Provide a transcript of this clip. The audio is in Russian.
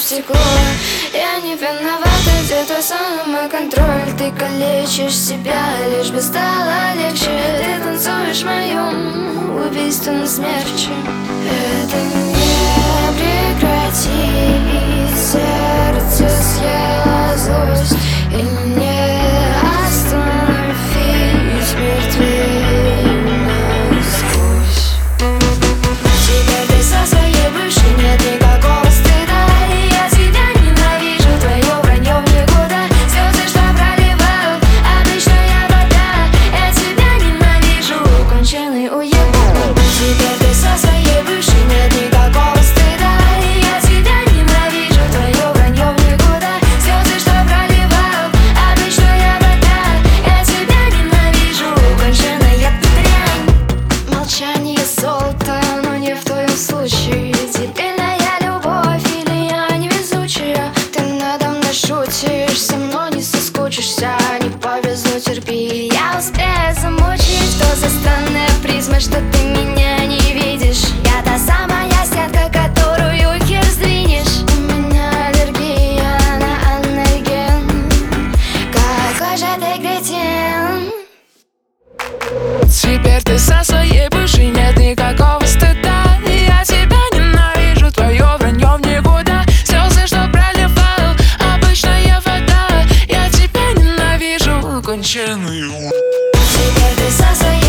стекло. Я не виновата, где твой самоконтроль? Ты калечишь себя, лишь бы стало легче. Ты танцуешь в моем убийственном смерче. Это не прекратить, сердце съела злость. И не остановить мертвее насквозь. Теперь ты со своей бывшей, нет никакого стыда. И я тебя ненавижу, твое вранье в никуда. Слезы, что проливают, обычная вода. Я тебя ненавижу, конченый уебок. Теперь ты со своей бывшей, нет никакого стыда. И я тебя ненавижу, твое вранье в никуда. Слезы, что проливают, обычная вода. Я тебя ненавижу, конченая дрянь. Молчание золото, но не в твоем случае. Дебильная любовь или я невезучая? Ты надо мной шутишь, со мной не соскучишься. Не повезло, терпи, я успею замучить. Что за странная призма, что ты меня не видишь? Я та самая сетка, которую хер сдвинешь. У меня аллергия на анальген. Какой же ты кретин. Теперь ты со своей бывшей, нет никакого стыда. И я тебя ненавижу, твое вранье в никуда. Слезы, что проливал, обычная вода. Я тебя ненавижу, конченый. Теперь ты со своей